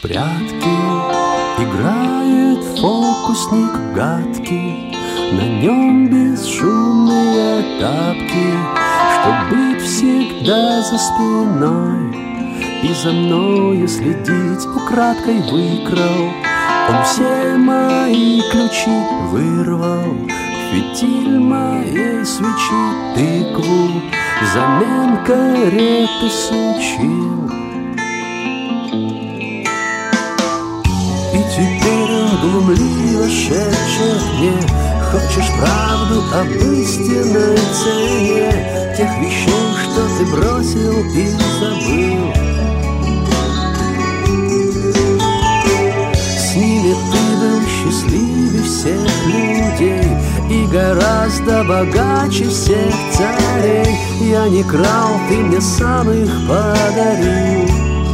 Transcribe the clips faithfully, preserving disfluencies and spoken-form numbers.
прятки играет фокусник гадкий, на нем бесшумные тапки, чтоб быть всегда за спиной и за мною следить украдкой выкрал. Он все мои ключи вырвал, фитиль моей свечи тыкву взамен кареты сучил. И теперь он глумливо шепчет мне: хочешь правду об истинной цене тех вещей, что ты бросил и забыл? С ними ты был счастливее всех людей и гораздо богаче всех царей. Я не крал, ты мне сам их подарил.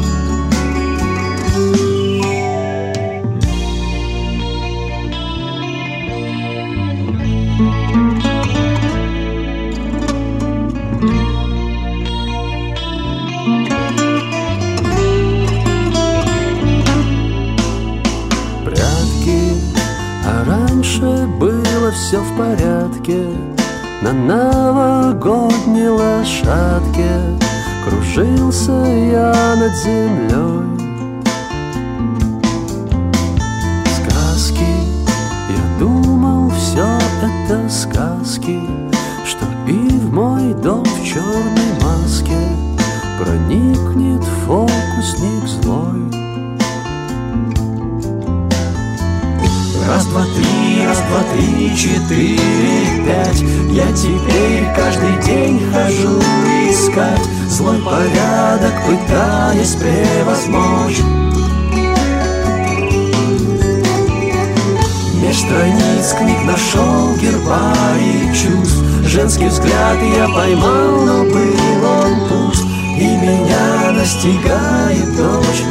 Все в порядке, на новогодней лошадке кружился я над землей. Сказки, я думал, все это сказки, что и в мой дом в черной маске проникнет фокусник злой. Раз, два, три, раз, два, три, четыре, пять. Я теперь каждый день хожу искать злой порядок, пытаясь превозмочь. Меж страниц книг нашел гербарий чувств. Женский взгляд я поймал, но был он пуст. И меня настигает дождь